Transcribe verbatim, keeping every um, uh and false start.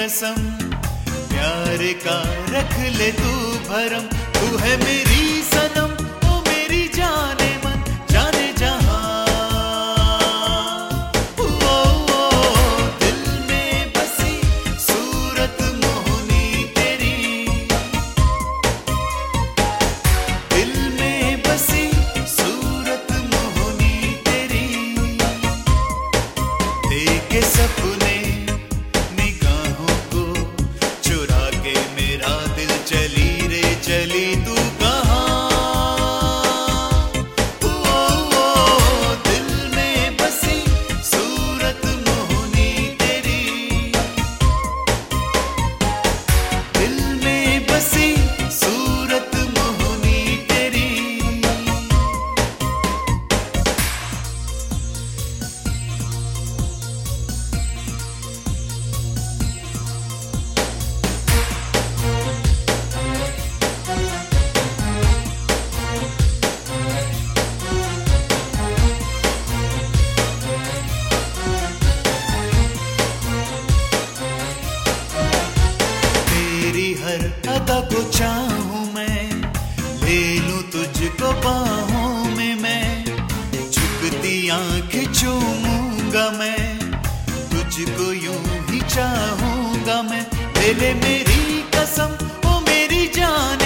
कसम, प्यार का रख ले तू भरम। तू है मेरी सनम, ओ मेरी जाने मन, जाने जहां। ओ, ओ, ओ, दिल में बसी सूरत मोहनी तेरी, दिल में बसी सूरत मोहनी तेरी। देखे सपने निगाहों को चुरा के मेरा दिल चली रे चली तू कहाँ। ओ, ओ, ओ, दिल में बसी सूरत मोहनी तेरी, दिल में बसी सूरत मोहनी तेरी। तेरी हर अदा को चाहूं मैं, ले लूं तुझको बाहों में मैं, झुकती आंखें चूमूंगा मैं, तुझको यूं ही चाहूंगा मैं। ले ले मेरी कसम, ओ मेरी जान